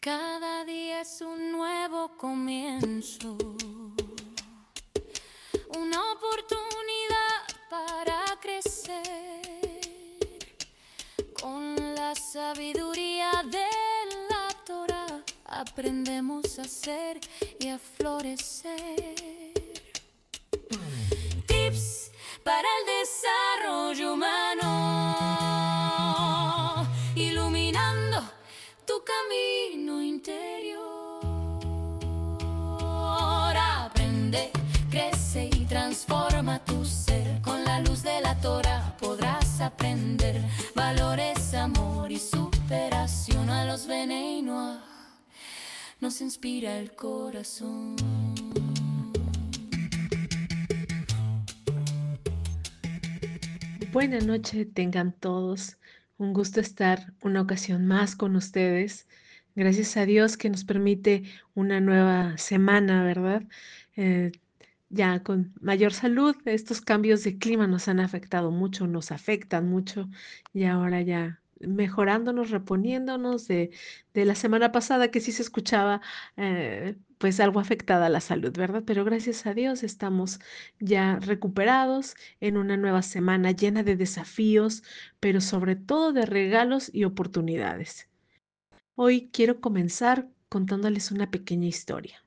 Cada día es un nuevo comienzo, una oportunidad para crecer. Con la sabiduría de la Torah aprendemos a ser y a florecer. Tips para el desarrollo humano, iluminando tu camino interior. Aprende, crece y transforma tu ser. Con la luz de la Torah podrás aprender valores, amor y superación. A los Bnei Noach nos inspira el corazón. Buenas noches tengan todos. Un gusto estar una ocasión más con ustedes. Gracias a Dios que nos permite una nueva semana, ¿verdad? Eh, ya con mayor salud. Estos cambios de clima nos han afectado mucho, nos afectan mucho y ahora ya mejorándonos, reponiéndonos de la semana pasada que sí se escuchaba pues algo afectada la salud, ¿verdad? Pero gracias a Dios estamos ya recuperados en una nueva semana llena de desafíos, pero sobre todo de regalos y oportunidades. Hoy quiero comenzar contándoles una pequeña historia.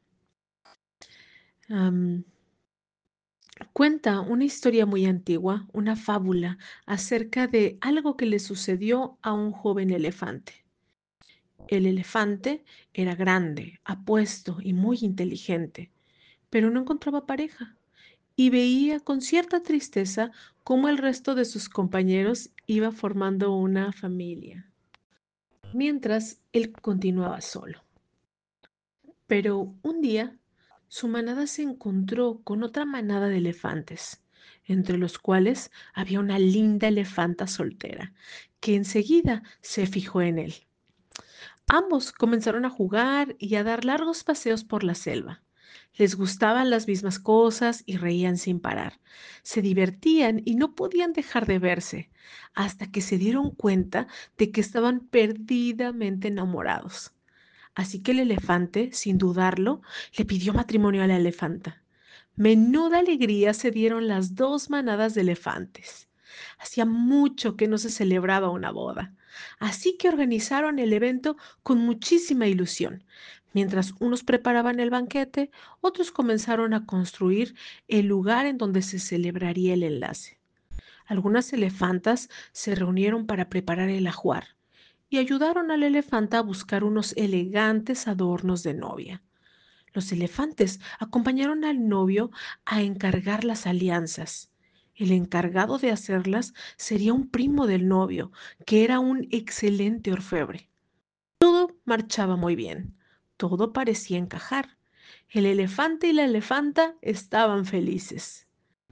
Cuenta una historia muy antigua, una fábula acerca de algo que le sucedió a un joven elefante. El elefante era grande, apuesto y muy inteligente, pero no encontraba pareja y veía con cierta tristeza cómo el resto de sus compañeros iba formando una familia, mientras él continuaba solo. Pero un día su manada se encontró con otra manada de elefantes, entre los cuales había una linda elefanta soltera, que enseguida se fijó en él. Ambos comenzaron a jugar y a dar largos paseos por la selva. Les gustaban las mismas cosas y reían sin parar. Se divertían y no podían dejar de verse, hasta que se dieron cuenta de que estaban perdidamente enamorados. Así que el elefante, sin dudarlo, le pidió matrimonio a la elefanta. Menuda alegría se dieron las dos manadas de elefantes. Hacía mucho que no se celebraba una boda, así que organizaron el evento con muchísima ilusión. Mientras unos preparaban el banquete, otros comenzaron a construir el lugar en donde se celebraría el enlace. Algunas elefantas se reunieron para preparar el ajuar y ayudaron a la elefanta a buscar unos elegantes adornos de novia. Los elefantes acompañaron al novio a encargar las alianzas. El encargado de hacerlas sería un primo del novio, que era un excelente orfebre. Todo marchaba muy bien. Todo parecía encajar. El elefante y la elefanta estaban felices.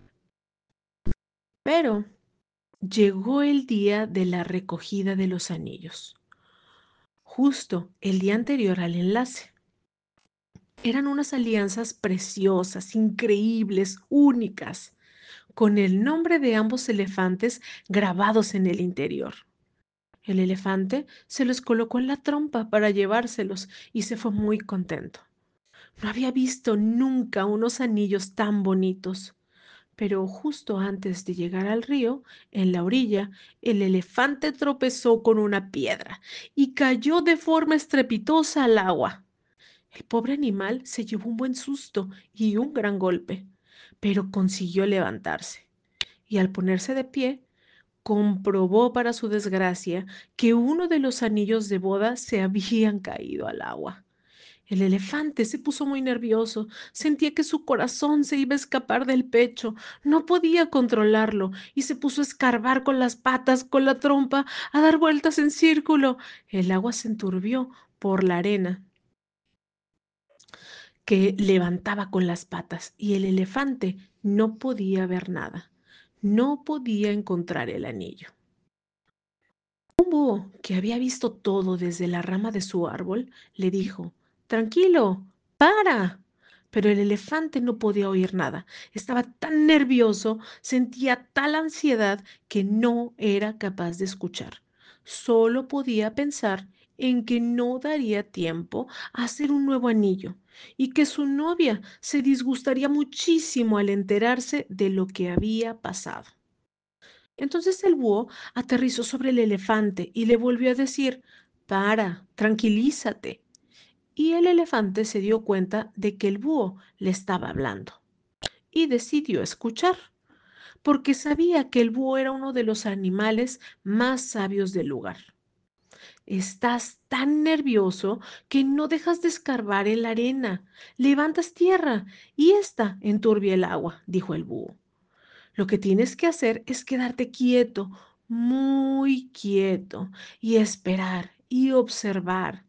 Pero llegó el día de la recogida de los anillos, justo el día anterior al enlace. Eran unas alianzas preciosas, increíbles, únicas, con el nombre de ambos elefantes grabados en el interior. El elefante se los colocó en la trompa para llevárselos y se fue muy contento. No había visto nunca unos anillos tan bonitos. Pero justo antes de llegar al río, en la orilla, el elefante tropezó con una piedra y cayó de forma estrepitosa al agua. El pobre animal se llevó un buen susto y un gran golpe, pero consiguió levantarse. Y al ponerse de pie, comprobó para su desgracia que uno de los anillos de boda se habían caído al agua. El elefante se puso muy nervioso, sentía que su corazón se iba a escapar del pecho, no podía controlarlo y se puso a escarbar con las patas, con la trompa, a dar vueltas en círculo. El agua se enturbió por la arena que levantaba con las patas y el elefante no podía ver nada, no podía encontrar el anillo. Un búho que había visto todo desde la rama de su árbol le dijo: «Tranquilo, para». Pero el elefante no podía oír nada. Estaba tan nervioso, sentía tal ansiedad que no era capaz de escuchar. Solo podía pensar en que no daría tiempo a hacer un nuevo anillo y que su novia se disgustaría muchísimo al enterarse de lo que había pasado. Entonces el búho aterrizó sobre el elefante y le volvió a decir, para, tranquilízate. Y el elefante se dio cuenta de que el búho le estaba hablando y decidió escuchar, porque sabía que el búho era uno de los animales más sabios del lugar. Estás tan nervioso que no dejas de escarbar en la arena, levantas tierra y esta enturbia el agua, dijo el búho. Lo que tienes que hacer es quedarte quieto, muy quieto, y esperar y observar.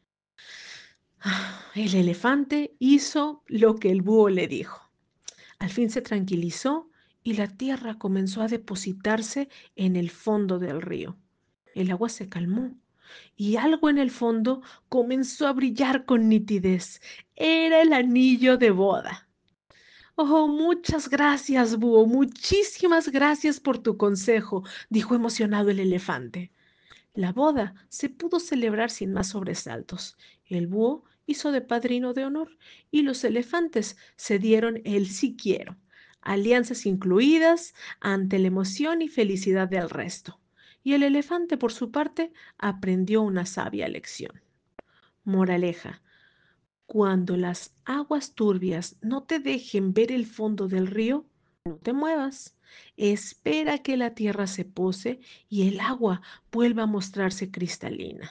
El elefante hizo lo que el búho le dijo. Al fin se tranquilizó y la tierra comenzó a depositarse en el fondo del río. El agua se calmó y algo en el fondo comenzó a brillar con nitidez. Era el anillo de boda. Oh, muchas gracias, búho, muchísimas gracias por tu consejo, dijo emocionado el elefante. La boda se pudo celebrar sin más sobresaltos. El búho hizo de padrino de honor y los elefantes se dieron el sí quiero, alianzas incluidas ante la emoción y felicidad del resto. Y el elefante, por su parte, aprendió una sabia lección. Moraleja: cuando las aguas turbias no te dejen ver el fondo del río, no te muevas. Espera que la tierra se pose y el agua vuelva a mostrarse cristalina.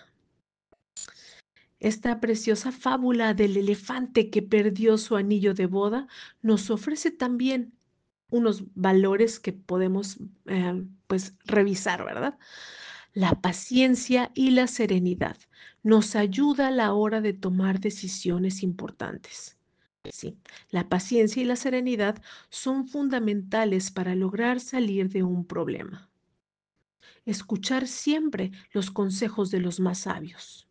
Esta preciosa fábula del elefante que perdió su anillo de boda nos ofrece también unos valores que podemos pues revisar, ¿verdad? La paciencia y la serenidad nos ayuda a la hora de tomar decisiones importantes. Sí, la paciencia y la serenidad son fundamentales para lograr salir de un problema. Escuchar siempre los consejos de los más sabios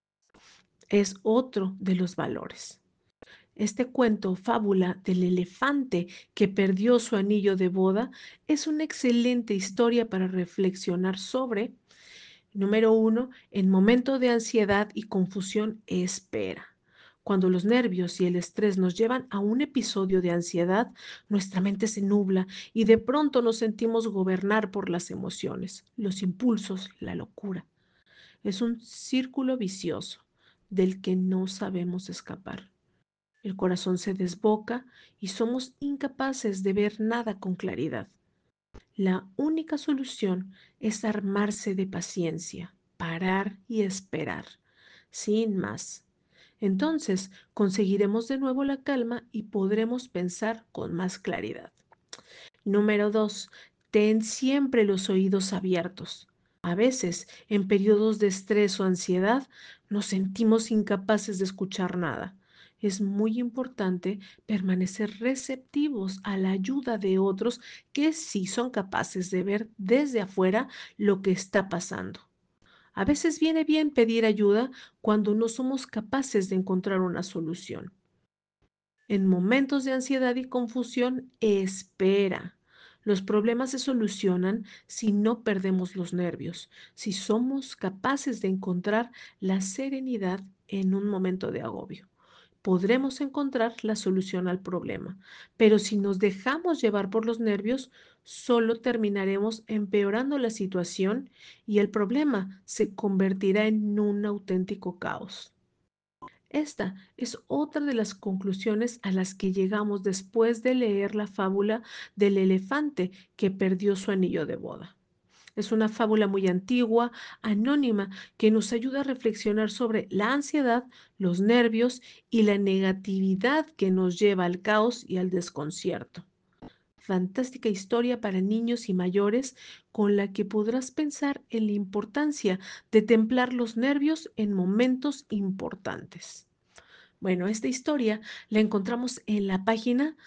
es otro de los valores. Este cuento o fábula del elefante que perdió su anillo de boda es una excelente historia para reflexionar sobre: número uno, en momento de ansiedad y confusión, espera. Cuando los nervios y el estrés nos llevan a un episodio de ansiedad, nuestra mente se nubla y de pronto nos sentimos gobernar por las emociones, los impulsos, la locura. Es un círculo vicioso del que no sabemos escapar. El corazón se desboca y somos incapaces de ver nada con claridad. La única solución es armarse de paciencia, parar y esperar, sin más. Entonces conseguiremos de nuevo la calma y podremos pensar con más claridad. Número 2. Ten siempre los oídos abiertos. A veces, en periodos de estrés o ansiedad, nos sentimos incapaces de escuchar nada. Es muy importante permanecer receptivos a la ayuda de otros que sí son capaces de ver desde afuera lo que está pasando. A veces viene bien pedir ayuda cuando no somos capaces de encontrar una solución. En momentos de ansiedad y confusión, espera. Los problemas se solucionan si no perdemos los nervios, si somos capaces de encontrar la serenidad en un momento de agobio. Podremos encontrar la solución al problema, pero si nos dejamos llevar por los nervios, solo terminaremos empeorando la situación y el problema se convertirá en un auténtico caos. Esta es otra de las conclusiones a las que llegamos después de leer la fábula del elefante que perdió su anillo de boda. Es una fábula muy antigua, anónima, que nos ayuda a reflexionar sobre la ansiedad, los nervios y la negatividad que nos lleva al caos y al desconcierto. Fantástica historia para niños y mayores con la que podrás pensar en la importancia de templar los nervios en momentos importantes. Bueno, esta historia la encontramos en la página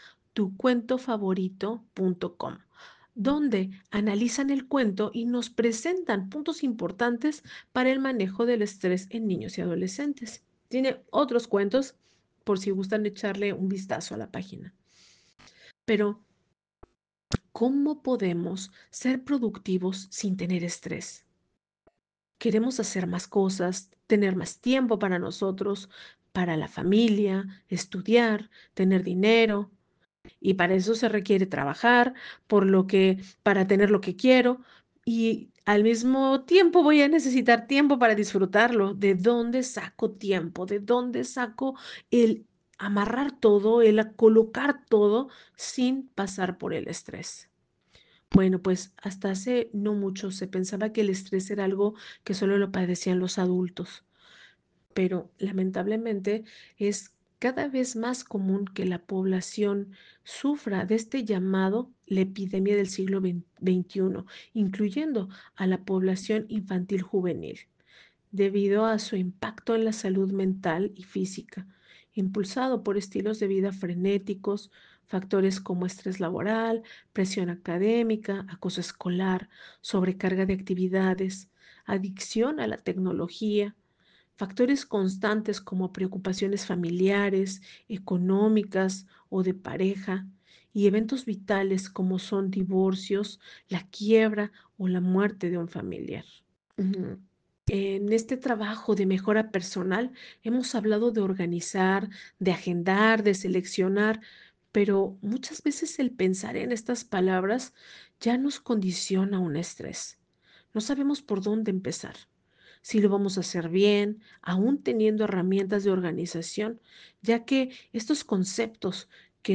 tucuentofavorito.com, donde analizan el cuento y nos presentan puntos importantes para el manejo del estrés en niños y adolescentes. Tiene otros cuentos por si gustan echarle un vistazo a la página. Pero, ¿cómo podemos ser productivos sin tener estrés? Queremos hacer más cosas, tener más tiempo para nosotros, para la familia, estudiar, tener dinero. Y para eso se requiere trabajar, por lo que para tener lo que quiero, y al mismo tiempo voy a necesitar tiempo para disfrutarlo. ¿De dónde saco tiempo? ¿De dónde saco el amarrar todo, el colocar todo sin pasar por el estrés? Bueno, pues hasta hace no mucho se pensaba que el estrés era algo que solo lo padecían los adultos, pero lamentablemente es cada vez más común que la población sufra de este llamado la epidemia del siglo XXI, incluyendo a la población infantil juvenil, debido a su impacto en la salud mental y física, impulsado por estilos de vida frenéticos, factores como estrés laboral, presión académica, acoso escolar, sobrecarga de actividades, adicción a la tecnología, factores constantes como preocupaciones familiares, económicas o de pareja, y eventos vitales como son divorcios, la quiebra o la muerte de un familiar. Ujú. En este trabajo de mejora personal hemos hablado de organizar, de agendar, de seleccionar, pero muchas veces el pensar en estas palabras ya nos condiciona un estrés. No sabemos por dónde empezar, si lo vamos a hacer bien, aún teniendo herramientas de organización, ya que estos conceptos,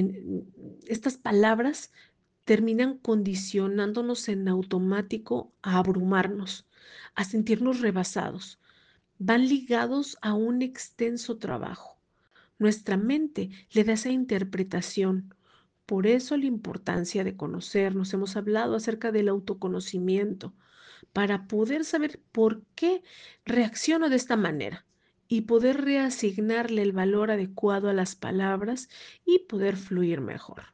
estas palabras terminan condicionándonos en automático a abrumarnos, a sentirnos rebasados. Van ligados a un extenso trabajo. Nuestra mente le da esa interpretación. Por eso la importancia de conocernos. Hemos hablado acerca del autoconocimiento para poder saber por qué reacciono de esta manera y poder reasignarle el valor adecuado a las palabras y poder fluir mejor.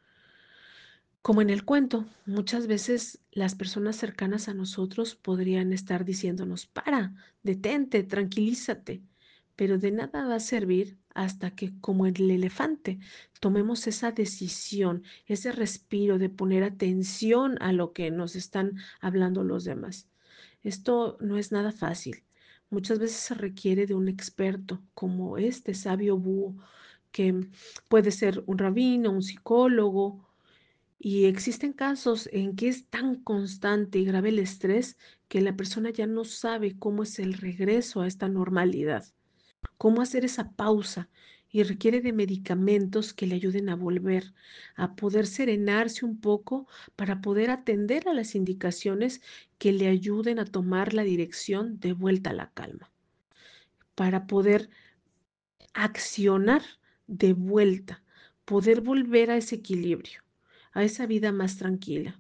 Como en el cuento, muchas veces las personas cercanas a nosotros podrían estar diciéndonos, para, detente, tranquilízate, pero de nada va a servir hasta que, como el elefante, tomemos esa decisión, ese respiro de poner atención a lo que nos están hablando los demás. Esto no es nada fácil. Muchas veces se requiere de un experto, como este sabio búho, que puede ser un rabino, un psicólogo, y existen casos en que es tan constante y grave el estrés que la persona ya no sabe cómo es el regreso a esta normalidad, cómo hacer esa pausa y requiere de medicamentos que le ayuden a volver, a poder serenarse un poco para poder atender a las indicaciones que le ayuden a tomar la dirección de vuelta a la calma, para poder accionar de vuelta, poder volver a ese equilibrio, a esa vida más tranquila.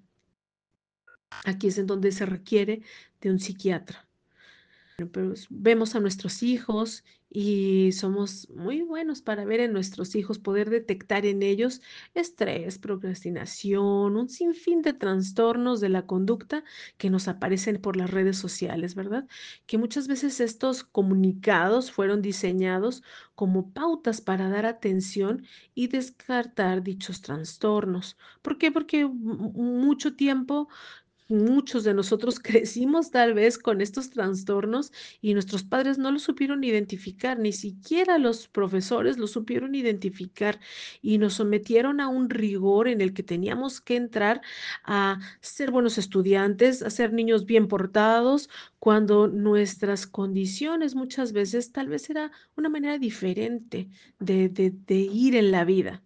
Aquí es en donde se requiere de un psiquiatra. Pero vemos a nuestros hijos y somos muy buenos para ver en nuestros hijos, poder detectar en ellos estrés, procrastinación, un sinfín de trastornos de la conducta que nos aparecen por las redes sociales, ¿verdad? Que muchas veces estos comunicados fueron diseñados como pautas para dar atención y descartar dichos trastornos. ¿Por qué? Porque mucho tiempo muchos de nosotros crecimos tal vez con estos trastornos y nuestros padres no lo supieron identificar, ni siquiera los profesores lo supieron identificar y nos sometieron a un rigor en el que teníamos que entrar a ser buenos estudiantes, a ser niños bien portados, cuando nuestras condiciones muchas veces tal vez era una manera diferente de ir en la vida.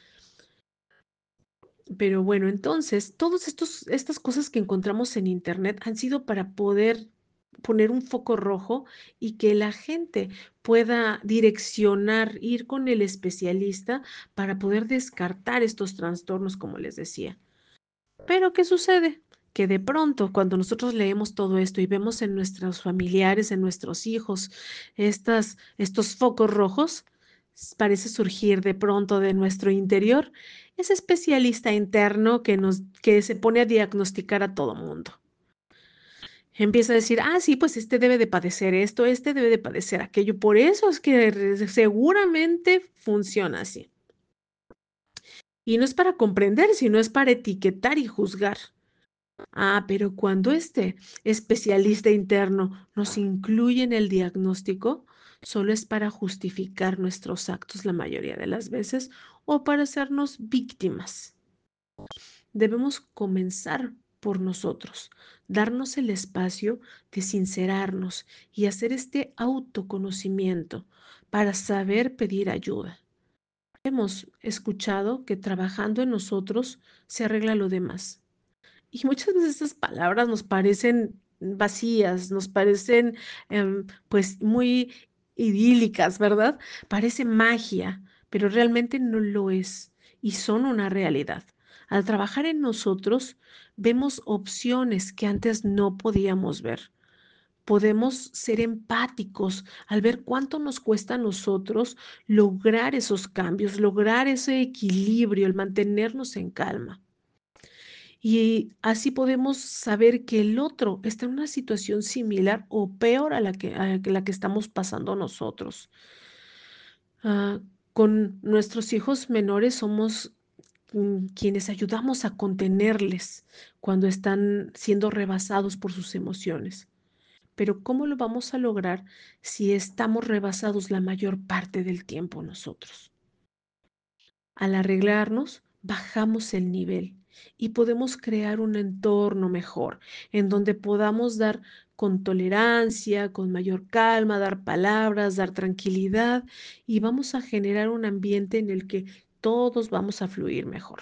Pero bueno, entonces, todos estas cosas que encontramos en Internet han sido para poder poner un foco rojo y que la gente pueda direccionar, ir con el especialista para poder descartar estos trastornos, como les decía. Pero ¿qué sucede? Que de pronto, cuando nosotros leemos todo esto y vemos en nuestros familiares, en nuestros hijos, estos focos rojos, parece surgir de pronto de nuestro interior ese especialista interno que se pone a diagnosticar a todo mundo. Empieza a decir, ah, sí, pues este debe de padecer esto, este debe de padecer aquello. Por eso es que seguramente funciona así. Y no es para comprender, sino es para etiquetar y juzgar. Pero cuando este especialista interno nos incluye en el diagnóstico, solo es para justificar nuestros actos la mayoría de las veces o para hacernos víctimas. Debemos comenzar por nosotros, darnos el espacio de sincerarnos y hacer este autoconocimiento para saber pedir ayuda. Hemos escuchado que trabajando en nosotros se arregla lo demás. Y muchas veces esas palabras nos parecen vacías, nos parecen pues muy idílicas, ¿verdad? Parece magia, pero realmente no lo es y son una realidad. Al trabajar en nosotros, vemos opciones que antes no podíamos ver. Podemos ser empáticos al ver cuánto nos cuesta a nosotros lograr esos cambios, lograr ese equilibrio, el mantenernos en calma. Y así podemos saber que el otro está en una situación similar o peor a la que estamos pasando nosotros. Ah, con nuestros hijos menores somos quienes ayudamos a contenerles cuando están siendo rebasados por sus emociones. Pero ¿cómo lo vamos a lograr si estamos rebasados la mayor parte del tiempo nosotros? Al arreglarnos, bajamos el nivel y podemos crear un entorno mejor, en donde podamos dar con tolerancia, con mayor calma, dar palabras, dar tranquilidad y vamos a generar un ambiente en el que todos vamos a fluir mejor.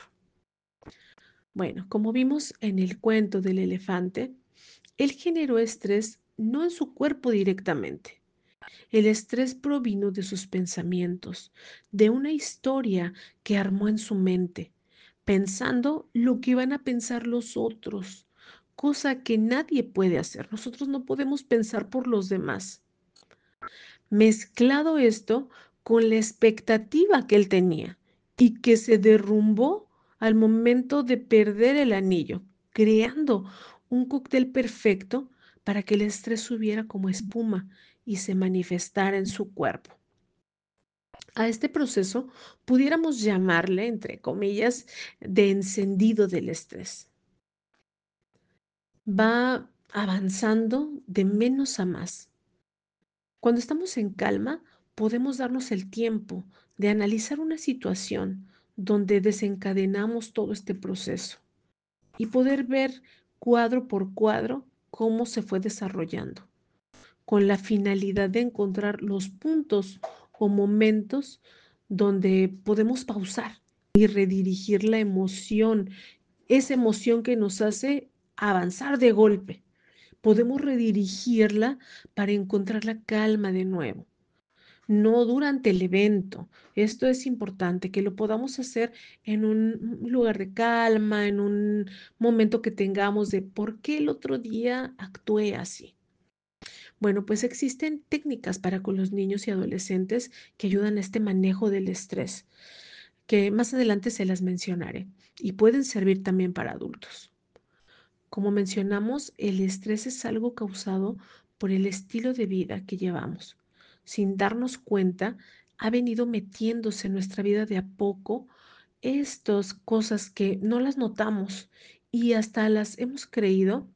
Bueno, como vimos en el cuento del elefante, él generó estrés no en su cuerpo directamente. El estrés provino de sus pensamientos, de una historia que armó en su mente, pensando lo que van a pensar los otros, cosa que nadie puede hacer. Nosotros no podemos pensar por los demás. Mezclado esto con la expectativa que él tenía y que se derrumbó al momento de perder el anillo, creando un cóctel perfecto para que el estrés subiera como espuma y se manifestara en su cuerpo. A este proceso pudiéramos llamarle, entre comillas, de encendido del estrés. Va avanzando de menos a más. Cuando estamos en calma, podemos darnos el tiempo de analizar una situación donde desencadenamos todo este proceso y poder ver cuadro por cuadro cómo se fue desarrollando, con la finalidad de encontrar los puntos o momentos donde podemos pausar y redirigir la emoción, esa emoción que nos hace avanzar de golpe. Podemos redirigirla para encontrar la calma de nuevo, no durante el evento. Esto es importante, que lo podamos hacer en un lugar de calma, en un momento que tengamos de por qué el otro día actué así. Bueno, pues existen técnicas para con los niños y adolescentes que ayudan a este manejo del estrés, que más adelante se las mencionaré y pueden servir también para adultos. Como mencionamos, el estrés es algo causado por el estilo de vida que llevamos. Sin darnos cuenta, ha venido metiéndose en nuestra vida de a poco estas cosas que no las notamos y hasta las hemos creído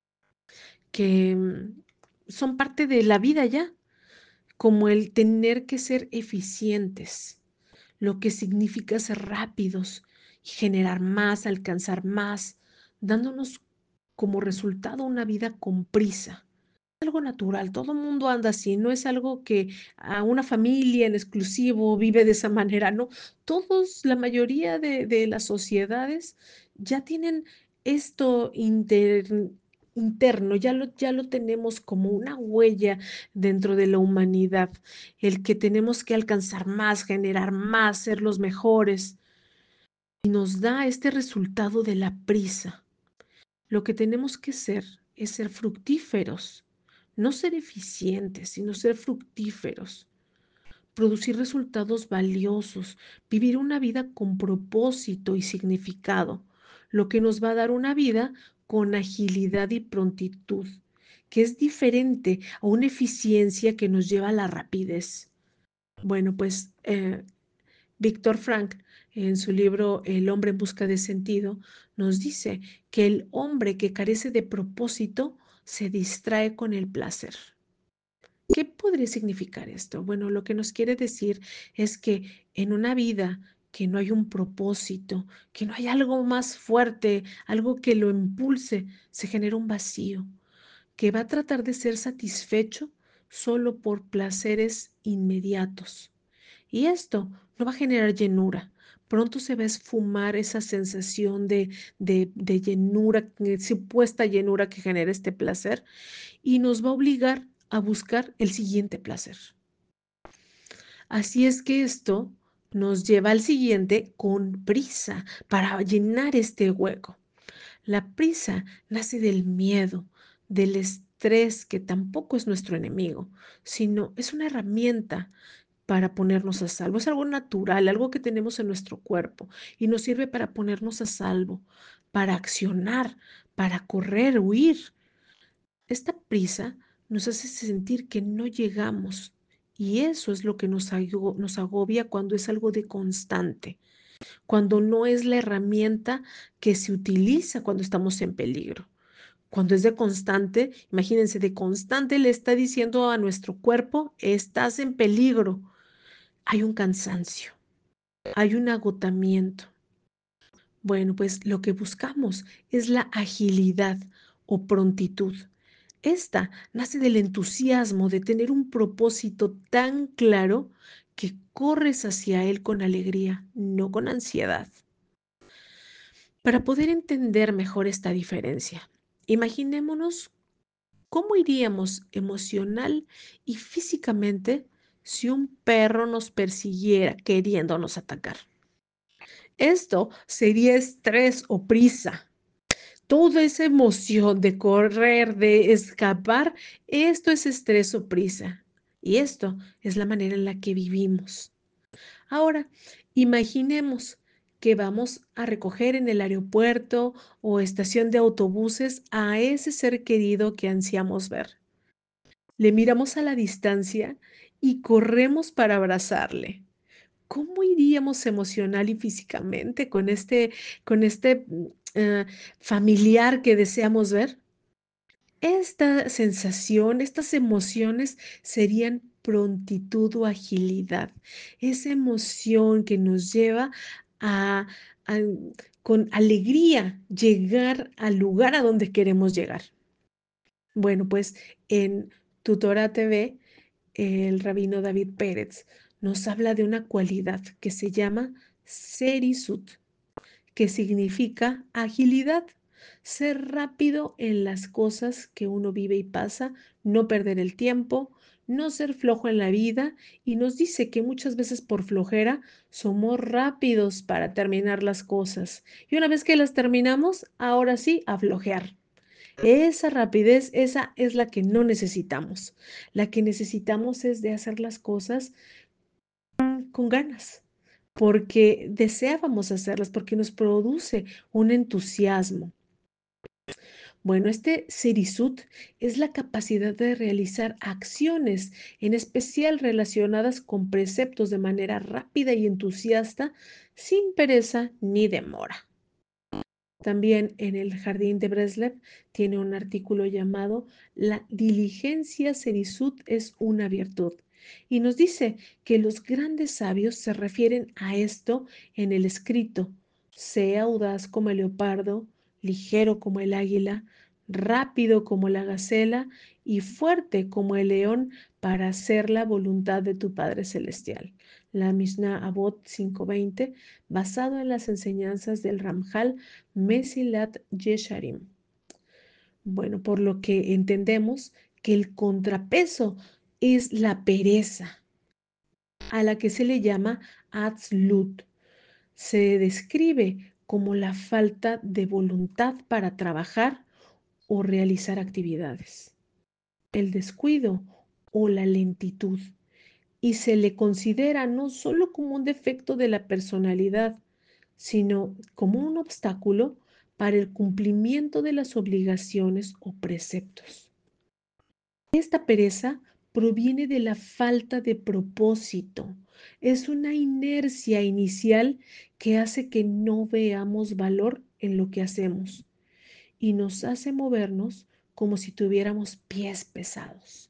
que son parte de la vida ya, como el tener que ser eficientes, lo que significa ser rápidos y generar más, alcanzar más, dándonos como resultado una vida con prisa. Algo natural, todo el mundo anda así, no es algo que a una familia en exclusivo vive de esa manera, no. Todos, la mayoría de las sociedades ya tienen esto interno, ya lo tenemos como una huella dentro de la humanidad, el que tenemos que alcanzar más, generar más, ser los mejores, y nos da este resultado de la prisa. Lo que tenemos que ser es ser fructíferos, no ser eficientes, sino ser fructíferos, producir resultados valiosos, vivir una vida con propósito y significado, lo que nos va a dar una vida con agilidad y prontitud, que es diferente a una eficiencia que nos lleva a la rapidez. Bueno, pues Víctor Frank, en su libro El hombre en busca de sentido, nos dice que el hombre que carece de propósito se distrae con el placer. ¿Qué podría significar esto? Bueno, lo que nos quiere decir es que en una vida que no hay un propósito, que no hay algo más fuerte, algo que lo impulse, se genera un vacío, que va a tratar de ser satisfecho solo por placeres inmediatos. Y esto no va a generar llenura. Pronto se va a esfumar esa sensación de llenura, supuesta llenura que genera este placer, y nos va a obligar a buscar el siguiente placer. Así es que esto nos lleva al siguiente con prisa para llenar este hueco. La prisa nace del miedo, del estrés, que tampoco es nuestro enemigo, sino es una herramienta para ponernos a salvo. Es algo natural, algo que tenemos en nuestro cuerpo y nos sirve para ponernos a salvo, para accionar, para correr, huir. Esta prisa nos hace sentir que no llegamos y eso es lo que nos agobia cuando es algo de constante, cuando no es la herramienta que se utiliza cuando estamos en peligro. Cuando es de constante, imagínense, de constante le está diciendo a nuestro cuerpo, estás en peligro. Hay un cansancio, hay un agotamiento. Bueno, pues lo que buscamos es la agilidad o prontitud. Esta nace del entusiasmo de tener un propósito tan claro que corres hacia él con alegría, no con ansiedad. Para poder entender mejor esta diferencia, imaginémonos cómo iríamos emocional y físicamente si un perro nos persiguiera queriéndonos atacar. Esto sería estrés o prisa. Toda esa emoción de correr, de escapar, esto es estrés o prisa. Y esto es la manera en la que vivimos. Ahora, imaginemos que vamos a recoger en el aeropuerto o estación de autobuses a ese ser querido que ansiamos ver. Le miramos a la distancia y corremos para abrazarle. ¿Cómo iríamos emocional y físicamente con este familiar que deseamos ver? Esta sensación, estas emociones serían prontitud o agilidad. Esa emoción que nos lleva a, a, con alegría llegar al lugar a donde queremos llegar. Bueno, pues en Tutora TV, el rabino David Pérez nos habla de una cualidad que se llama serisut, que significa agilidad, ser rápido en las cosas que uno vive y pasa, no perder el tiempo, no ser flojo en la vida, y nos dice que muchas veces por flojera somos rápidos para terminar las cosas y una vez que las terminamos, ahora sí, a flojear. Esa rapidez, esa es la que no necesitamos. La que necesitamos es de hacer las cosas con ganas, porque deseábamos hacerlas, porque nos produce un entusiasmo. Bueno, este serisut es la capacidad de realizar acciones, en especial relacionadas con preceptos de manera rápida y entusiasta, sin pereza ni demora. También en el Jardín de Breslev tiene un artículo llamado La diligencia serisut es una virtud. Y nos dice que los grandes sabios se refieren a esto en el escrito. Sea audaz como el leopardo, ligero como el águila, rápido como la gacela y fuerte como el león para hacer la voluntad de tu Padre Celestial. La Mishnah Avot 5:20, basado en las enseñanzas del Ramjal Mesilat Yesharim. Bueno, por lo que entendemos que el contrapeso es la pereza, a la que se le llama atzlut. Se describe como la falta de voluntad para trabajar o realizar actividades, el descuido o la lentitud, y se le considera no solo como un defecto de la personalidad, sino como un obstáculo para el cumplimiento de las obligaciones o preceptos. Esta pereza proviene de la falta de propósito. Es una inercia inicial que hace que no veamos valor en lo que hacemos y nos hace movernos como si tuviéramos pies pesados.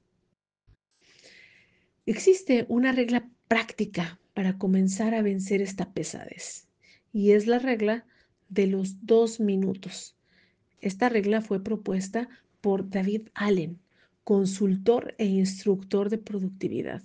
Existe una regla práctica para comenzar a vencer esta pesadez y es la regla de los 2 minutos. Esta regla fue propuesta por David Allen, consultor e instructor de productividad,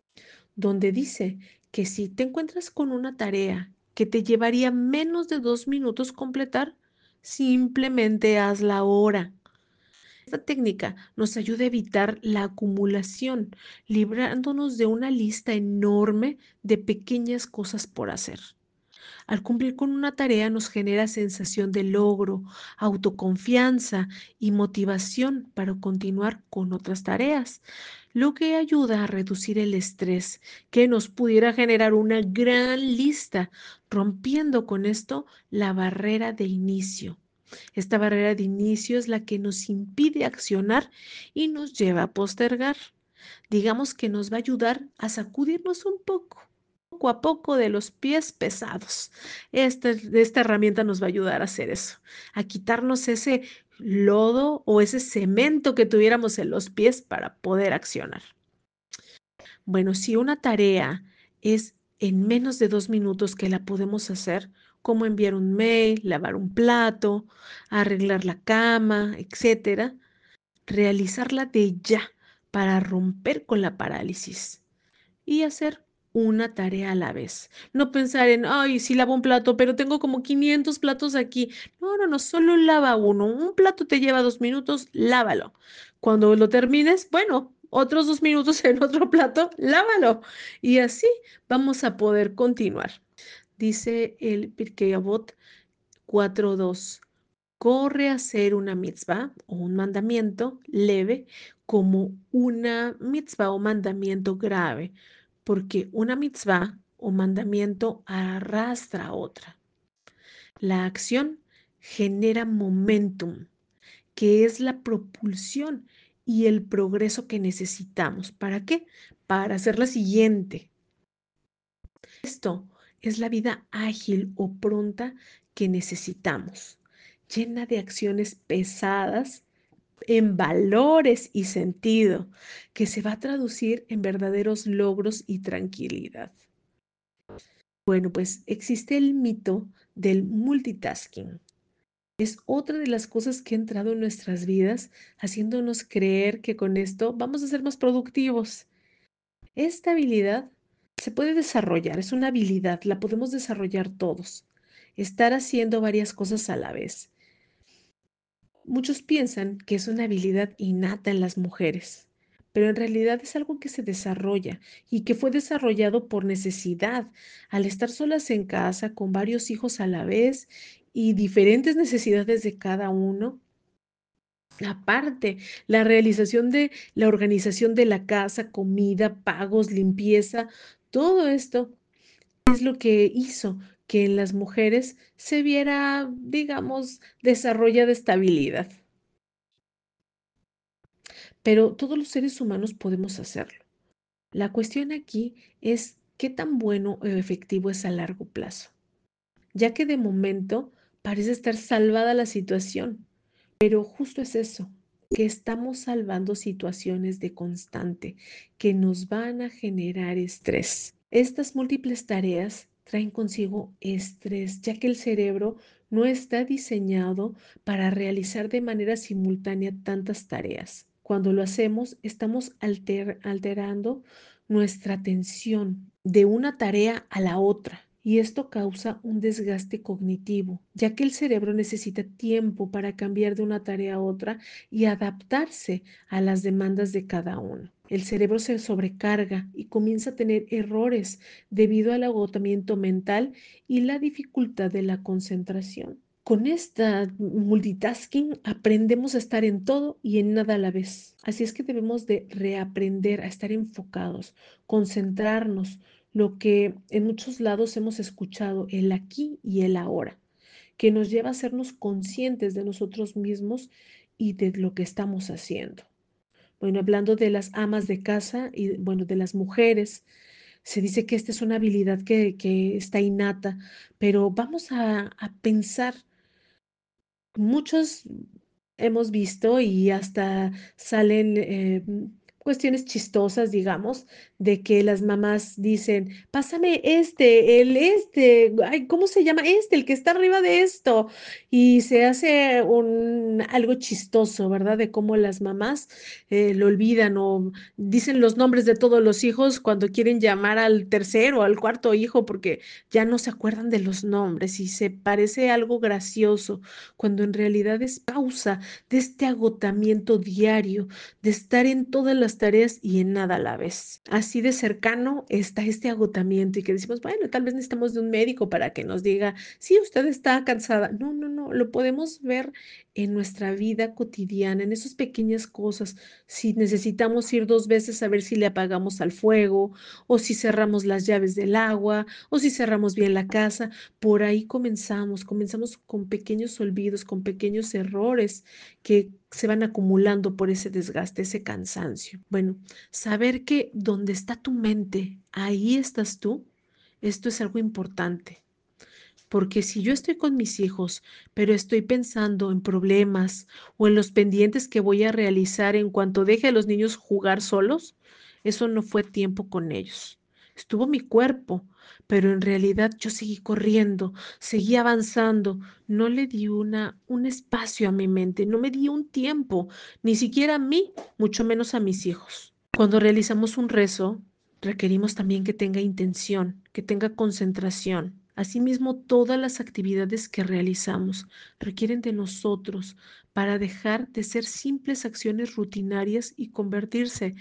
donde dice que si te encuentras con una tarea que te llevaría menos de 2 minutos completar, simplemente hazla ahora. Esta técnica nos ayuda a evitar la acumulación, librándonos de una lista enorme de pequeñas cosas por hacer. Al cumplir con una tarea nos genera sensación de logro, autoconfianza y motivación para continuar con otras tareas, lo que ayuda a reducir el estrés que nos pudiera generar una gran lista, rompiendo con esto la barrera de inicio. Esta barrera de inicio es la que nos impide accionar y nos lleva a postergar. Digamos que nos va a ayudar a sacudirnos un poco a poco de los pies pesados. Esta herramienta nos va a ayudar a hacer eso, a quitarnos ese lodo o ese cemento que tuviéramos en los pies para poder accionar. Bueno, si una tarea es en menos de 2 minutos que la podemos hacer, como enviar un mail, lavar un plato, arreglar la cama, etcétera, realizarla de ya para romper con la parálisis y hacer una tarea a la vez. No pensar en, ay, sí lavo un plato, pero tengo como 500 platos aquí. No, no, no, solo lava uno. Un plato te lleva 2 minutos, lávalo. Cuando lo termines, bueno, otros 2 minutos en otro plato, lávalo. Y así vamos a poder continuar. Dice el Pirkei Avot 4:2. Corre a hacer una mitzvah o un mandamiento leve como una mitzvah o mandamiento grave, porque una mitzvah o mandamiento arrastra a otra. La acción genera momentum, que es la propulsión y el progreso que necesitamos. ¿Para qué? Para hacer la siguiente. Esto es la vida ágil o pronta que necesitamos, llena de acciones pesadas en valores y sentido, que se va a traducir en verdaderos logros y tranquilidad. Bueno, pues existe el mito del multitasking. Es otra de las cosas que ha entrado en nuestras vidas, haciéndonos creer que con esto vamos a ser más productivos. Esta habilidad se puede desarrollar, es una habilidad, la podemos desarrollar todos. Estar haciendo varias cosas a la vez. Muchos piensan que es una habilidad innata en las mujeres, pero en realidad es algo que se desarrolla y que fue desarrollado por necesidad, al estar solas en casa con varios hijos a la vez y diferentes necesidades de cada uno. Aparte, la realización de la organización de la casa, comida, pagos, limpieza, todo esto es lo que hizo que en las mujeres se viera, digamos, desarrollada estabilidad. Pero todos los seres humanos podemos hacerlo. La cuestión aquí es qué tan bueno o efectivo es a largo plazo, ya que de momento parece estar salvada la situación, pero justo es eso, que estamos salvando situaciones de constante que nos van a generar estrés. Estas múltiples tareas traen consigo estrés, ya que el cerebro no está diseñado para realizar de manera simultánea tantas tareas. Cuando lo hacemos, estamos alterando nuestra atención de una tarea a la otra. Y esto causa un desgaste cognitivo, ya que el cerebro necesita tiempo para cambiar de una tarea a otra y adaptarse a las demandas de cada uno. El cerebro se sobrecarga y comienza a tener errores debido al agotamiento mental y la dificultad de la concentración. Con esta multitasking aprendemos a estar en todo y en nada a la vez. Así es que debemos de reaprender a estar enfocados, concentrarnos, lo que en muchos lados hemos escuchado, el aquí y el ahora, que nos lleva a hacernos conscientes de nosotros mismos y de lo que estamos haciendo. Bueno, hablando de las amas de casa y, bueno, de las mujeres, se dice que esta es una habilidad que está innata, pero vamos a pensar, muchos hemos visto y hasta salen cuestiones chistosas, digamos, de que las mamás dicen, pásame ay, ¿cómo se llama? El que está arriba de esto. Y se hace algo chistoso, ¿verdad? De cómo las mamás lo olvidan o dicen los nombres de todos los hijos cuando quieren llamar al tercero o al cuarto hijo porque ya no se acuerdan de los nombres y se parece algo gracioso cuando en realidad es causa de este agotamiento diario, de estar en todas las tareas y en nada a la vez. Así de cercano está este agotamiento y que decimos, bueno, tal vez necesitamos de un médico para que nos diga, sí, usted está cansada. No, no, no, lo podemos ver en nuestra vida cotidiana, en esas pequeñas cosas. Si necesitamos ir 2 veces a ver si le apagamos al fuego, o si cerramos las llaves del agua, o si cerramos bien la casa, por ahí comenzamos con pequeños olvidos, con pequeños errores que se van acumulando por ese desgaste, ese cansancio. Bueno, saber que donde está tu mente, ahí estás tú, esto es algo importante. Porque si yo estoy con mis hijos, pero estoy pensando en problemas o en los pendientes que voy a realizar en cuanto deje a los niños jugar solos, eso no fue tiempo con ellos. Estuvo mi cuerpo, pero en realidad yo seguí corriendo, seguí avanzando, no le di un espacio a mi mente, no me di un tiempo, ni siquiera a mí, mucho menos a mis hijos. Cuando realizamos un rezo, requerimos también que tenga intención, que tenga concentración. Asimismo, todas las actividades que realizamos requieren de nosotros para dejar de ser simples acciones rutinarias y convertirse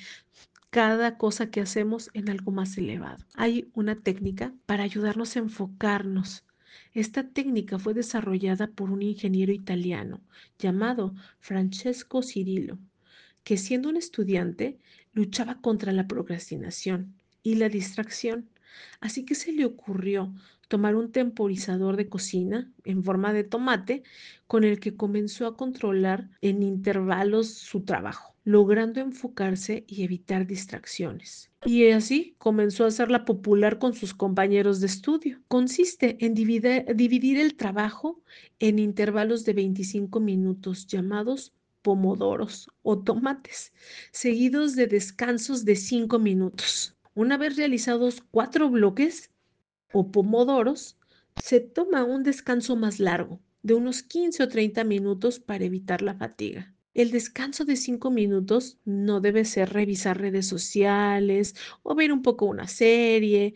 cada cosa que hacemos en algo más elevado. Hay una técnica para ayudarnos a enfocarnos. Esta técnica fue desarrollada por un ingeniero italiano llamado Francesco Cirillo, que siendo un estudiante luchaba contra la procrastinación y la distracción. Así que se le ocurrió tomar un temporizador de cocina en forma de tomate con el que comenzó a controlar en intervalos su trabajo, logrando enfocarse y evitar distracciones. Y así comenzó a hacerla popular con sus compañeros de estudio. Consiste en dividir el trabajo en intervalos de 25 minutos llamados pomodoros o tomates, seguidos de descansos de 5 minutos. Una vez realizados 4 bloques o pomodoros, se toma un descanso más largo, de unos 15 o 30 minutos para evitar la fatiga. El descanso de 5 minutos no debe ser revisar redes sociales o ver un poco una serie.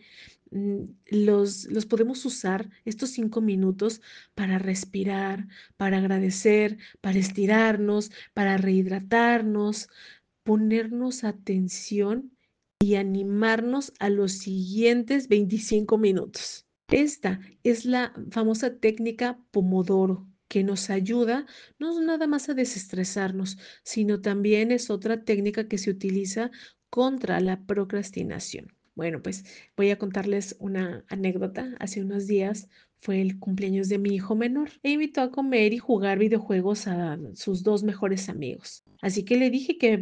Los podemos usar estos 5 minutos para respirar, para agradecer, para estirarnos, para rehidratarnos, ponernos atención y animarnos a los siguientes 25 minutos. Esta es la famosa técnica Pomodoro, que nos ayuda no nada más a desestresarnos, sino también es otra técnica que se utiliza contra la procrastinación. Bueno, pues voy a contarles una anécdota. Hace unos días fue el cumpleaños de mi hijo menor e invitó a comer y jugar videojuegos a sus 2 mejores amigos. Así que le dije que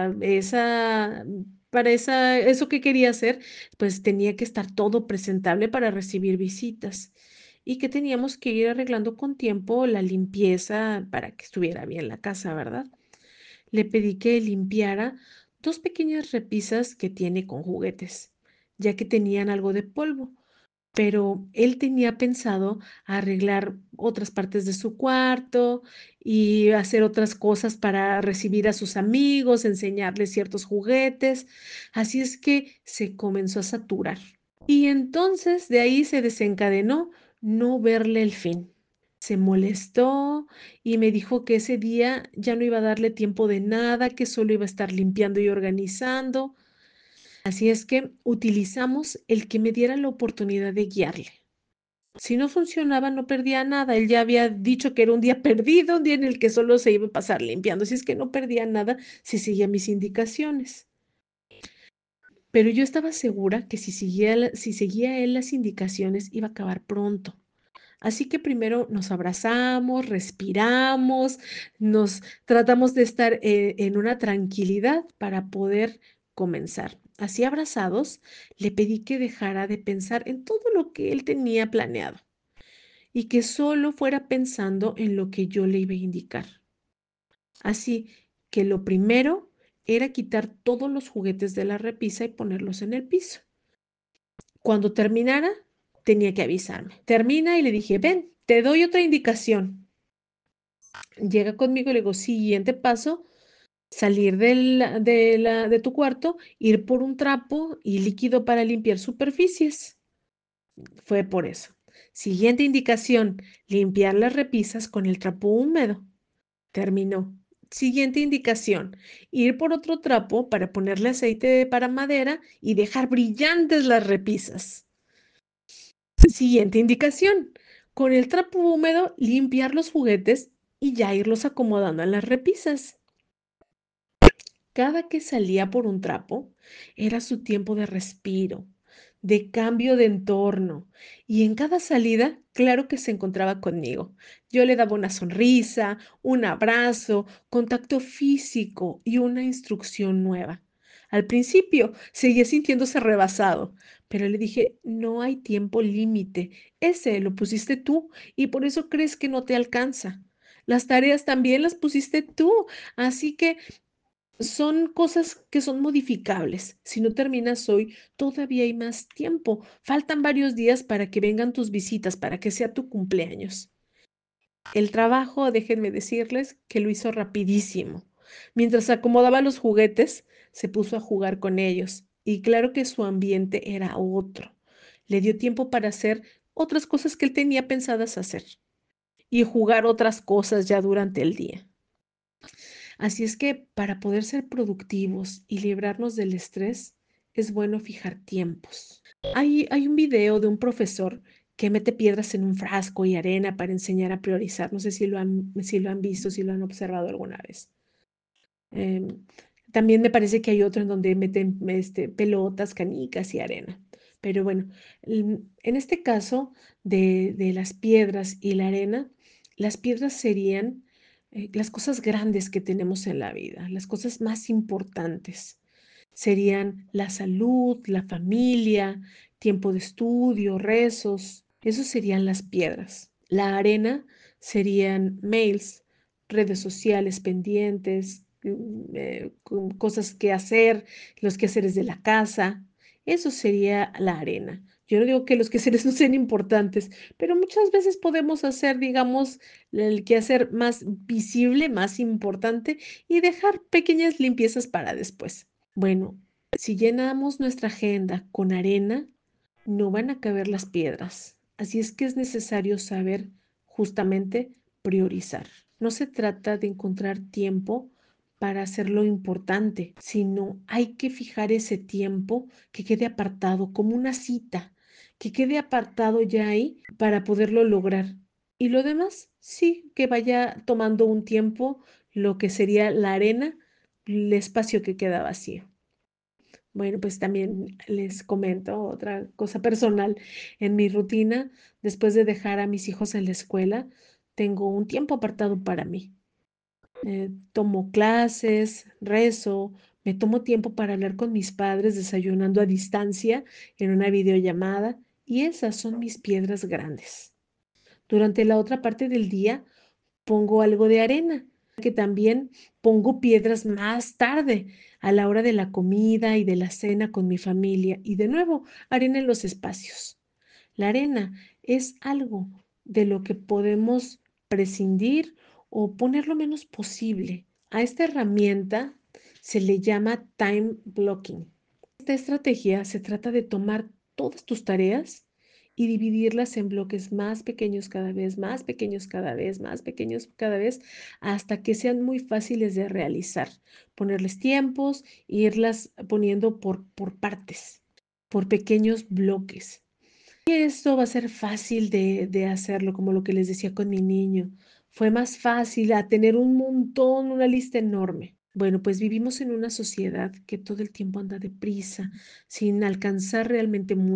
eso que quería hacer, pues tenía que estar todo presentable para recibir visitas y que teníamos que ir arreglando con tiempo la limpieza para que estuviera bien la casa, ¿verdad? Le pedí que limpiara 2 pequeñas repisas que tiene con juguetes, ya que tenían algo de polvo, pero él tenía pensado arreglar otras partes de su cuarto y hacer otras cosas para recibir a sus amigos, enseñarles ciertos juguetes. Así es que se comenzó a saturar. Y entonces de ahí se desencadenó no verle el fin. Se molestó y me dijo que ese día ya no iba a darle tiempo de nada, que solo iba a estar limpiando y organizando. Así es que utilizamos el que me diera la oportunidad de guiarle. Si no funcionaba, no perdía nada. Él ya había dicho que era un día perdido, un día en el que solo se iba a pasar limpiando. Así es que no perdía nada si seguía mis indicaciones. Pero yo estaba segura que si seguía él las indicaciones, iba a acabar pronto. Así que primero nos abrazamos, respiramos, nos tratamos de estar en una tranquilidad para poder comenzar. Así abrazados, le pedí que dejara de pensar en todo lo que él tenía planeado y que solo fuera pensando en lo que yo le iba a indicar. Así que lo primero era quitar todos los juguetes de la repisa y ponerlos en el piso. Cuando terminara, tenía que avisarme. Termina y le dije, ven, te doy otra indicación. Llega conmigo y le digo, siguiente paso, salir de tu cuarto, ir por un trapo y líquido para limpiar superficies. Fue por eso. Siguiente indicación, limpiar las repisas con el trapo húmedo. Terminó. Siguiente indicación, ir por otro trapo para ponerle aceite para madera y dejar brillantes las repisas. Siguiente indicación, con el trapo húmedo limpiar los juguetes y ya irlos acomodando en las repisas. Cada que salía por un trapo era su tiempo de respiro, de cambio de entorno, y en cada salida, claro que se encontraba conmigo. Yo le daba una sonrisa, un abrazo, contacto físico y una instrucción nueva. Al principio seguía sintiéndose rebasado, pero le dije, no hay tiempo límite, ese lo pusiste tú y por eso crees que no te alcanza. Las tareas también las pusiste tú, así que son cosas que son modificables. Si no terminas hoy, todavía hay más tiempo. Faltan varios días para que vengan tus visitas, para que sea tu cumpleaños. El trabajo, déjenme decirles, que lo hizo rapidísimo. Mientras acomodaba los juguetes, se puso a jugar con ellos. Y claro que su ambiente era otro. Le dio tiempo para hacer otras cosas que él tenía pensadas hacer y jugar otras cosas ya durante el día. Así es que para poder ser productivos y librarnos del estrés, es bueno fijar tiempos. Hay un video de un profesor que mete piedras en un frasco y arena para enseñar a priorizar. No sé si lo han visto, si lo han observado alguna vez. Em, También me parece que hay otro en donde meten pelotas, canicas y arena. Pero bueno, en este caso de las piedras y la arena, las piedras serían las cosas grandes que tenemos en la vida, las cosas más importantes. Serían la salud, la familia, tiempo de estudio, rezos. Esos serían las piedras. La arena serían mails, redes sociales pendientes, cosas que hacer, los quehaceres de la casa. Eso sería la arena. Yo no digo que los quehaceres no sean importantes, pero muchas veces podemos hacer, digamos, el quehacer más visible, más importante y dejar pequeñas limpiezas para después. Bueno, si llenamos nuestra agenda con arena, no van a caber las piedras. Así es que es necesario saber justamente priorizar. No se trata de encontrar tiempo para hacer lo importante, sino hay que fijar ese tiempo que quede apartado como una cita, que quede apartado ya ahí para poderlo lograr. Y lo demás, sí, que vaya tomando un tiempo lo que sería la arena, el espacio que queda vacío. Bueno, pues también les comento otra cosa personal. En mi rutina, después de dejar a mis hijos en la escuela, tengo un tiempo apartado para mí. Tomo clases, rezo, me tomo tiempo para hablar con mis padres desayunando a distancia en una videollamada y esas son mis piedras grandes. Durante la otra parte del día pongo algo de arena, que también pongo piedras más tarde, a la hora de la comida y de la cena con mi familia, y de nuevo, arena en los espacios. La arena es algo de lo que podemos prescindir o poner lo menos posible. A esta herramienta se le llama time blocking. Esta estrategia se trata de tomar todas tus tareas y dividirlas en bloques más pequeños cada vez, más pequeños cada vez, más pequeños cada vez, hasta que sean muy fáciles de realizar. Ponerles tiempos e irlas poniendo por partes, por pequeños bloques. Y esto va a ser fácil de hacerlo, como lo que les decía con mi niño. Fue más fácil a tener un montón, una lista enorme. Bueno, pues vivimos en una sociedad que todo el tiempo anda deprisa, sin alcanzar realmente mucho.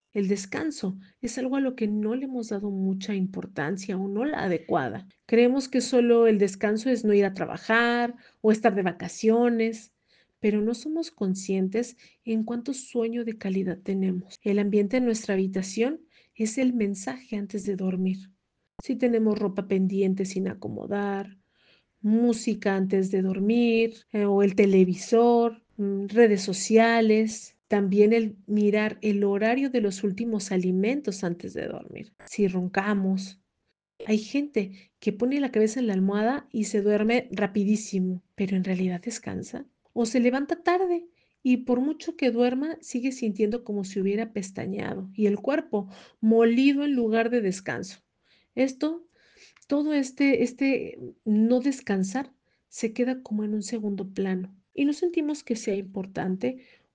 El descanso es algo a lo que no le hemos dado mucha importancia o no la adecuada. Creemos que solo el descanso es no ir a trabajar o estar de vacaciones, pero no somos conscientes en cuánto sueño de calidad tenemos. El ambiente en nuestra habitación es el mensaje antes de dormir. Si tenemos ropa pendiente sin acomodar, música antes de dormir, o el televisor, redes sociales. También el mirar el horario de los últimos alimentos antes de dormir. Si roncamos. Hay gente que pone la cabeza en la almohada y se duerme rapidísimo, pero en realidad descansa. O se levanta tarde y por mucho que duerma sigue sintiendo como si hubiera pestañeado y el cuerpo molido en lugar de descanso. Esto todo este no descansar se queda como en un segundo plano y no sentimos que sea importante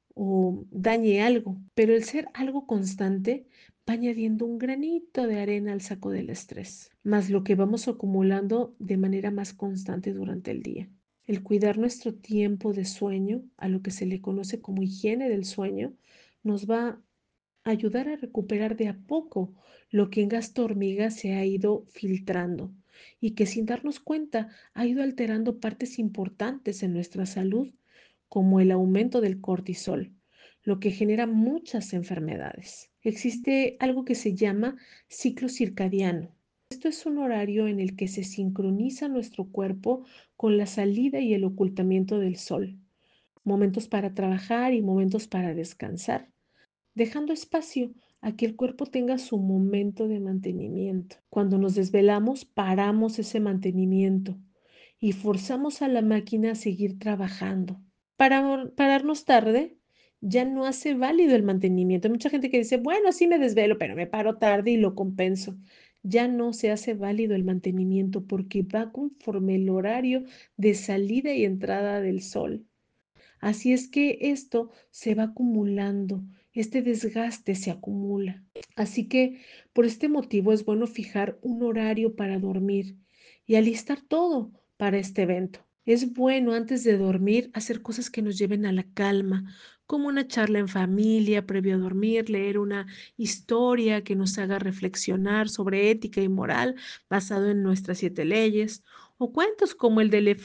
o dañe algo, pero el ser algo constante va añadiendo un granito de arena al saco del estrés, más lo que vamos acumulando de manera más constante durante el día. El cuidar nuestro tiempo de sueño, a lo que se le conoce como higiene del sueño, nos va ayudar a recuperar de a poco lo que en gasto hormiga se ha ido filtrando y que sin darnos cuenta ha ido alterando partes importantes en nuestra salud, como el aumento del cortisol, lo que genera muchas enfermedades. Existe algo que se llama ciclo circadiano. Esto es un horario en el que se sincroniza nuestro cuerpo con la salida y el ocultamiento del sol, momentos para trabajar y momentos para descansar, dejando espacio a que el cuerpo tenga su momento de mantenimiento. Cuando nos desvelamos, paramos ese mantenimiento y forzamos a la máquina a seguir trabajando. Para pararnos tarde, ya no hace válido el mantenimiento. Hay mucha gente que dice, bueno, sí me desvelo, pero me paro tarde y lo compenso. Ya no se hace válido el mantenimiento porque va conforme el horario de salida y entrada del sol. Así es que esto se va acumulando, este desgaste se acumula. Así que por este motivo es bueno fijar un horario para dormir y alistar todo para este evento. Es bueno antes de dormir hacer cosas que nos lleven a la calma, como una charla en familia previo a dormir, leer una historia que nos haga reflexionar sobre ética y moral basado en nuestras 7 leyes, o cuentos como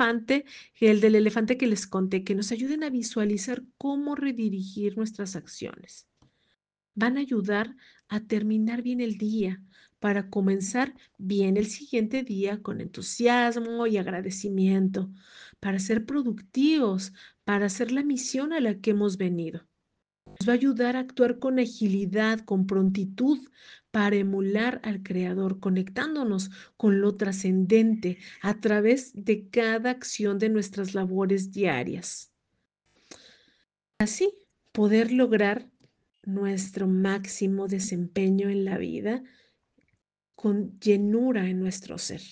el del elefante que les conté, que nos ayuden a visualizar cómo redirigir nuestras acciones. Van a ayudar a terminar bien el día, para comenzar bien el siguiente día con entusiasmo y agradecimiento, para ser productivos, para hacer la misión a la que hemos venido. Nos va a ayudar a actuar con agilidad, con prontitud, para emular al Creador, conectándonos con lo trascendente a través de cada acción de nuestras labores diarias. Así, poder lograr nuestro máximo desempeño en la vida con llenura en nuestro ser.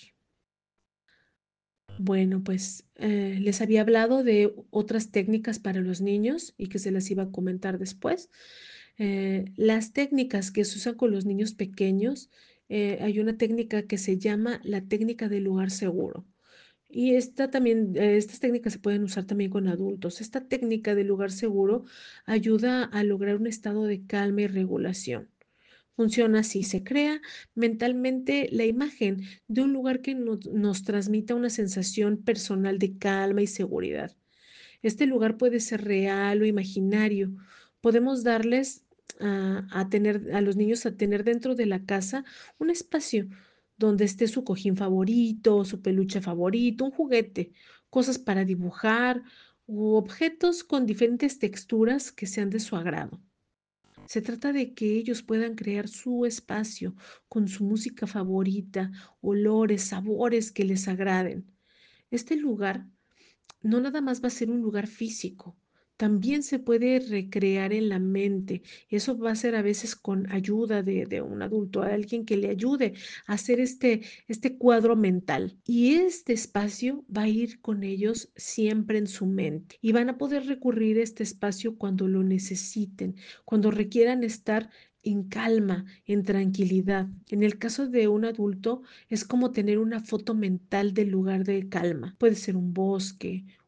Bueno, pues les había hablado de otras técnicas para los niños y que se las iba a comentar después. Las técnicas que se usan con los niños pequeños, hay una técnica que se llama la técnica del lugar seguro. Y esta también, estas técnicas se pueden usar también con adultos. Esta técnica del lugar seguro ayuda a lograr un estado de calma y regulación. Funciona así, se crea mentalmente la imagen de un lugar que nos transmita una sensación personal de calma y seguridad. Este lugar puede ser real o imaginario. Podemos darles a tener, a los niños a tener dentro de la casa un espacio donde esté su cojín favorito, su peluche favorito, un juguete, cosas para dibujar u objetos con diferentes texturas que sean de su agrado. Se trata de que ellos puedan crear su espacio con su música favorita, olores, sabores que les agraden. Este lugar no nada más va a ser un lugar físico, también se puede recrear en la mente. Eso va a ser a veces con ayuda de un adulto, alguien que le ayude a hacer este cuadro mental. Y este espacio va a ir con ellos siempre en su mente. Y van a poder recurrir a este espacio cuando lo necesiten, cuando requieran estar en calma, en tranquilidad. En el caso de un adulto, es como tener una foto mental del lugar de calma. Puede ser un bosque,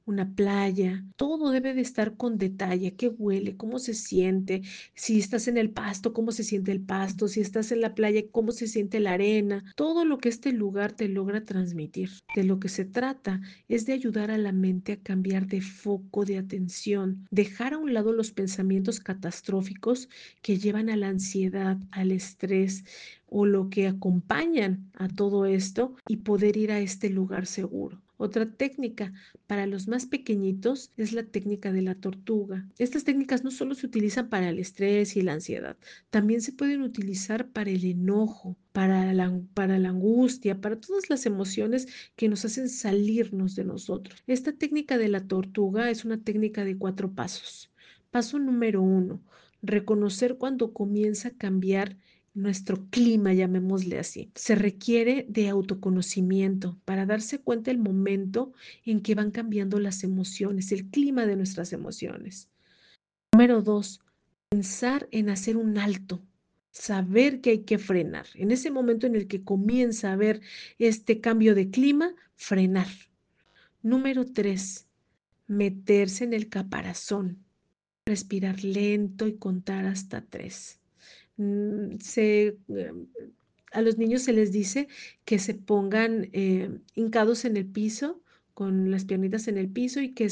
una playa, todo debe de estar con detalle, qué huele, cómo se siente, si estás en el pasto, cómo se siente el pasto, si estás en la playa, cómo se siente la arena, todo lo que este lugar te logra transmitir. De lo que se trata es de ayudar a la mente a cambiar de foco de atención, dejar a un lado los pensamientos catastróficos que llevan a la ansiedad, al estrés o lo que acompañan a todo esto y poder ir a este lugar seguro. Otra técnica para los más pequeñitos es la técnica de la tortuga. Estas técnicas no solo se utilizan para el estrés y la ansiedad, también se pueden utilizar para el enojo, para la angustia, para todas las emociones que nos hacen salirnos de nosotros. Esta técnica de la tortuga es una técnica de 4 pasos. Paso número 1, reconocer cuando comienza a cambiar nuestro clima, llamémosle así. Se requiere de autoconocimiento para darse cuenta el momento en que van cambiando las emociones, el clima de nuestras emociones. Número 2, pensar en hacer un alto, saber que hay que frenar. En ese momento en el que comienza a haber este cambio de clima, frenar. Número 3, meterse en el caparazón, respirar lento y contar hasta 3. Mm, se, eh, a los niños se les dice que se pongan hincados en el piso, con las piernitas en el piso y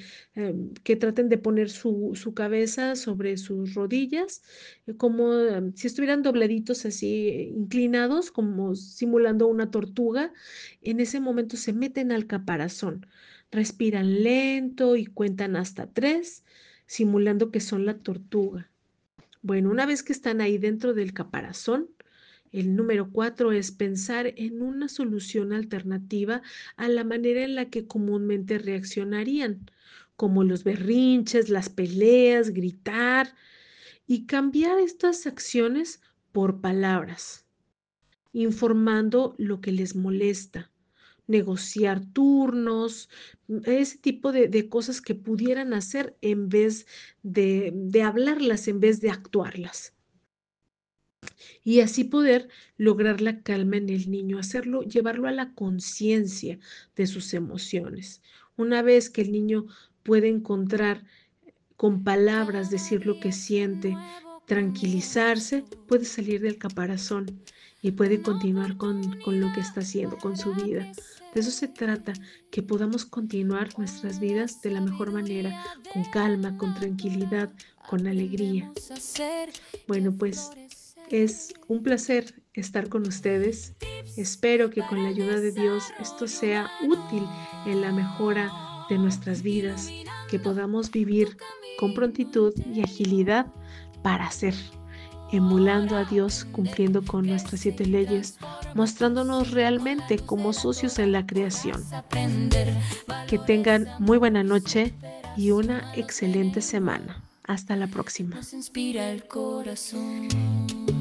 que traten de poner su cabeza sobre sus rodillas, como si estuvieran dobladitos así, inclinados, como simulando una tortuga. En ese momento se meten al caparazón, respiran lento y cuentan hasta 3, simulando que son la tortuga. Bueno, una vez que están ahí dentro del caparazón, el número 4 es pensar en una solución alternativa a la manera en la que comúnmente reaccionarían, como los berrinches, las peleas, gritar, y cambiar estas acciones por palabras, informando lo que les molesta, negociar turnos, ese tipo de cosas que pudieran hacer en vez de hablarlas, en vez de actuarlas. Y así poder lograr la calma en el niño, hacerlo, llevarlo a la conciencia de sus emociones. Una vez que el niño puede encontrar con palabras, decir lo que siente, tranquilizarse, puede salir del caparazón y puede continuar con lo que está haciendo, con su vida. De eso se trata, que podamos continuar nuestras vidas de la mejor manera, con calma, con tranquilidad, con alegría. Bueno, pues es un placer estar con ustedes. Espero que con la ayuda de Dios esto sea útil en la mejora de nuestras vidas, que podamos vivir con prontitud y agilidad para hacer, emulando a Dios, cumpliendo con nuestras 7 leyes, mostrándonos realmente como socios en la creación. Que tengan muy buena noche y una excelente semana. Hasta la próxima. Nos inspira el corazón.